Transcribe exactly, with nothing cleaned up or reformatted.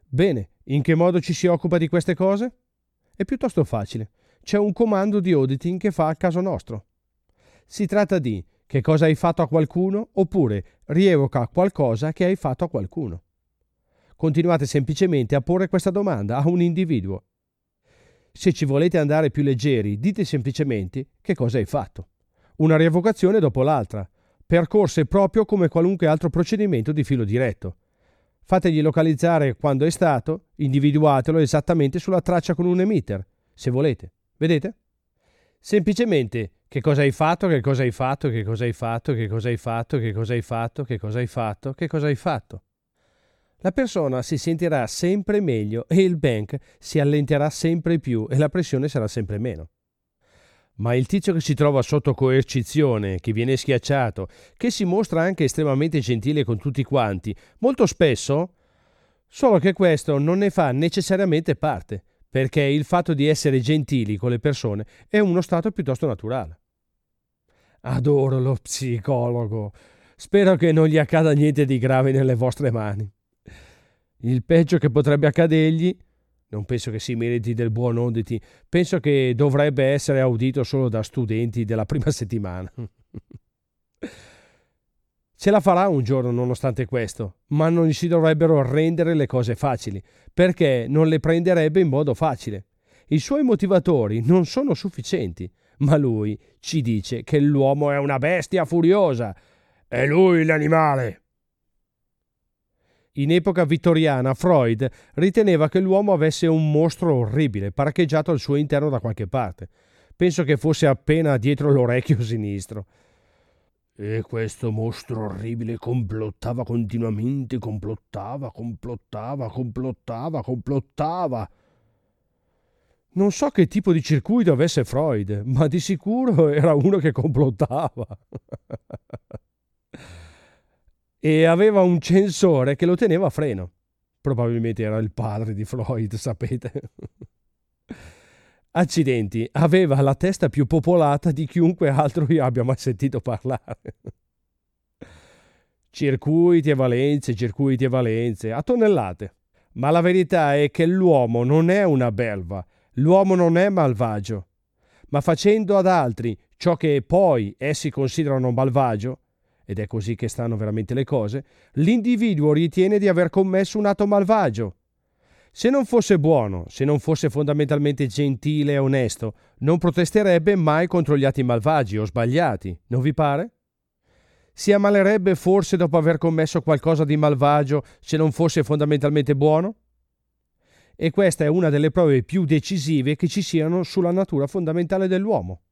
Bene, in che modo ci si occupa di queste cose? È piuttosto facile. C'è un comando di auditing che fa al caso nostro. Si tratta di che cosa hai fatto a qualcuno oppure rievoca qualcosa che hai fatto a qualcuno. Continuate semplicemente a porre questa domanda a un individuo. Se ci volete andare più leggeri, dite semplicemente che cosa hai fatto. Una rievocazione dopo l'altra, percorse proprio come qualunque altro procedimento di filo diretto. Fategli localizzare quando è stato, individuatelo esattamente sulla traccia con un emitter, se volete. Vedete? Semplicemente che cosa hai fatto, che cosa hai fatto, che cosa hai fatto, che cosa hai fatto, che cosa hai fatto, che cosa hai fatto, che cosa hai fatto. La persona si sentirà sempre meglio e il bank si allenterà sempre più e la pressione sarà sempre meno. Ma il tizio che si trova sotto coercizione, che viene schiacciato, che si mostra anche estremamente gentile con tutti quanti, molto spesso, solo che questo non ne fa necessariamente parte, perché il fatto di essere gentili con le persone è uno stato piuttosto naturale. Adoro lo psicologo. Spero che non gli accada niente di grave nelle vostre mani. Il peggio che potrebbe accadergli, non penso che si meriti del buon auditi, penso che dovrebbe essere audito solo da studenti della prima settimana. Ce la farà un giorno nonostante questo, ma non gli si dovrebbero rendere le cose facili, perché non le prenderebbe in modo facile. I suoi motivatori non sono sufficienti, ma lui ci dice che l'uomo è una bestia furiosa. È lui l'animale. In epoca vittoriana Freud riteneva che l'uomo avesse un mostro orribile parcheggiato al suo interno da qualche parte. Penso che fosse appena dietro l'orecchio sinistro. E questo mostro orribile complottava continuamente, complottava, complottava, complottava, complottava. Non so che tipo di circuito avesse Freud, ma di sicuro era uno che complottava. E aveva un censore che lo teneva a freno. Probabilmente era il padre di Freud, sapete. Accidenti, aveva la testa più popolata di chiunque altro io abbia mai sentito parlare. Circuiti e valenze, circuiti e valenze, a tonnellate. Ma la verità è che l'uomo non è una belva, l'uomo non è malvagio. Ma facendo ad altri ciò che poi essi considerano malvagio, ed è così che stanno veramente le cose, l'individuo ritiene di aver commesso un atto malvagio. Se non fosse buono, se non fosse fondamentalmente gentile e onesto, non protesterebbe mai contro gli atti malvagi o sbagliati, non vi pare? Si ammalerebbe forse dopo aver commesso qualcosa di malvagio se non fosse fondamentalmente buono? E questa è una delle prove più decisive che ci siano sulla natura fondamentale dell'uomo.